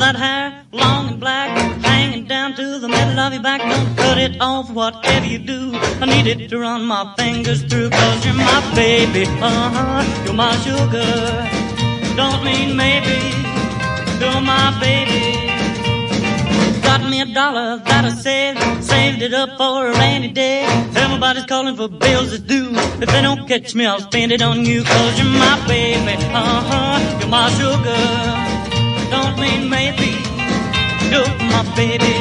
that hair, long and black, hanging down to the middle of your back. Don't cut it off, whatever you do. I need it to run my fingers through, 'cause you're my baby, you're my sugar. Don't mean maybe, you're my baby. Got me $1 that I saved it up for a rainy day. Everybody's calling for bills that's due. If they don't catch me, I'll spend it on you, 'cause you're my baby, you're my sugar. Don't mean maybe, you're my baby.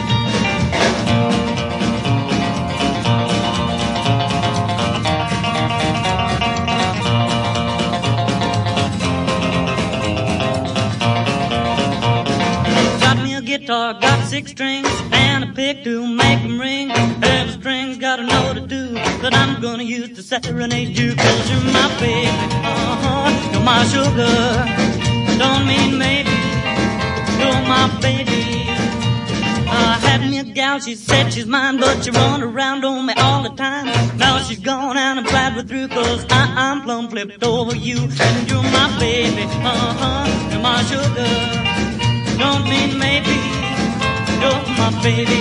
Guitar, got 6 strings and a pick to make them ring. Every string's got a note to do that I'm gonna use to serenade you, 'cause you're my baby, you're my sugar. Don't mean maybe, you're my baby. I had me a gal, she said she's mine, but she run around on me all the time. Now she's gone and I'm glad we're through, 'cause I'm plumb flipped over you. And you're my baby, you're my sugar. Don't mean maybe, you're my baby.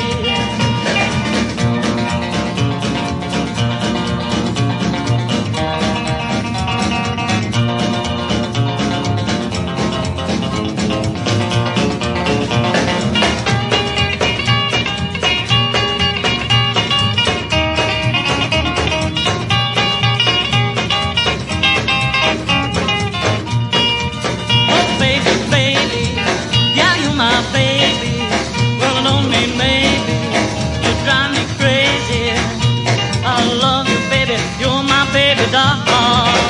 Baby doll.